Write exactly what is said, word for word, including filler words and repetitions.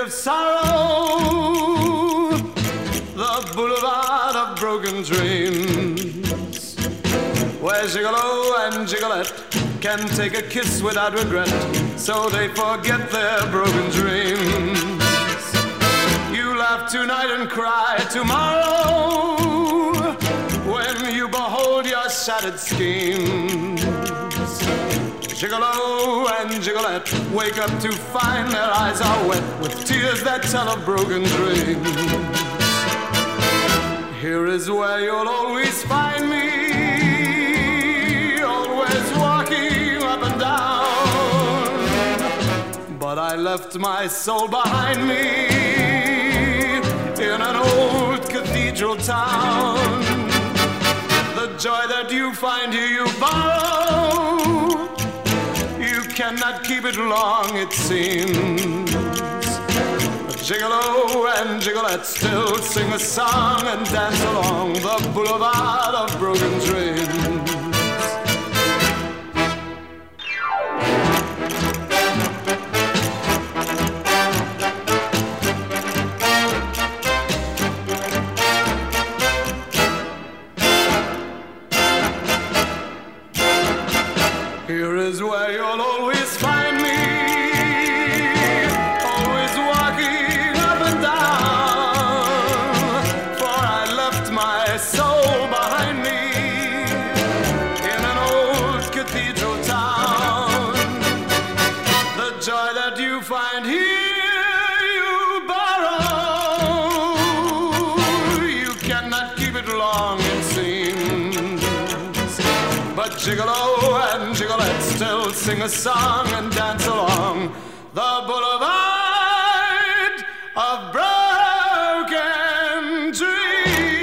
of sorrow, the boulevard of broken dreams, where Gigolo and Gigolette can take a kiss without regret, so they forget their broken dreams. You laugh tonight and cry tomorrow when you behold your shattered schemes. Gigolo and Gigolette wake up to find their eyes are wet with tears that tell of broken dreams. Here is where you'll always find me, always walking up and down. But I left my soul behind me in an old cathedral town. The joy that you find here you borrow, you cannot keep it long, it seems. But Gigolo and Gigolette still sing a song and dance along the boulevard of broken dreams. Here is where you'll always find me, always walking up and down. For I left my soul behind me in an old cathedral town. The joy that you find here you borrow, you cannot keep it long, it seems. But Gigolo and Gigolette still sing a song and dance along the boulevard of broken dreams.